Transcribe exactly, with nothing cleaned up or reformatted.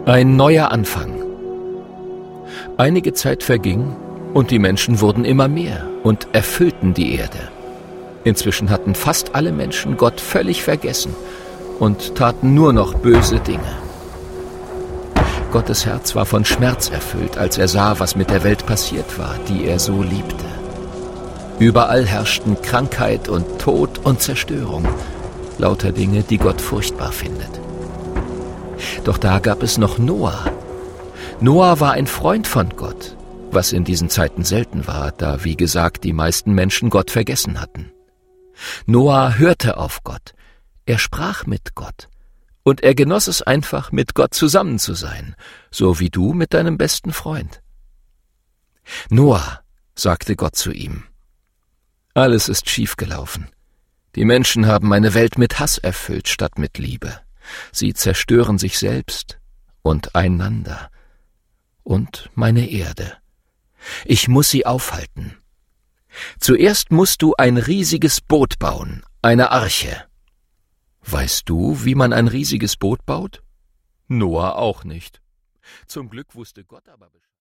Ein neuer Anfang. Einige Zeit verging und die Menschen wurden immer mehr und erfüllten die Erde. Inzwischen hatten fast alle Menschen Gott völlig vergessen und taten nur noch böse Dinge. Gottes Herz war von Schmerz erfüllt, als er sah, was mit der Welt passiert war, die er so liebte. Überall herrschten Krankheit und Tod und Zerstörung, lauter Dinge, die Gott furchtbar findet. Doch da gab es noch Noah. Noah war ein Freund von Gott, was in diesen Zeiten selten war, da, wie gesagt, die meisten Menschen Gott vergessen hatten. Noah hörte auf Gott, er sprach mit Gott, und er genoss es einfach, mit Gott zusammen zu sein, so wie du mit deinem besten Freund. Noah, sagte Gott zu ihm, alles ist schiefgelaufen. Die Menschen haben meine Welt mit Hass erfüllt statt mit Liebe. Sie zerstören sich selbst und einander und meine Erde. Ich muss sie aufhalten. Zuerst musst du ein riesiges Boot bauen, eine Arche. Weißt du, wie man ein riesiges Boot baut? Noah auch nicht. Zum Glück wusste Gott aber Bescheid.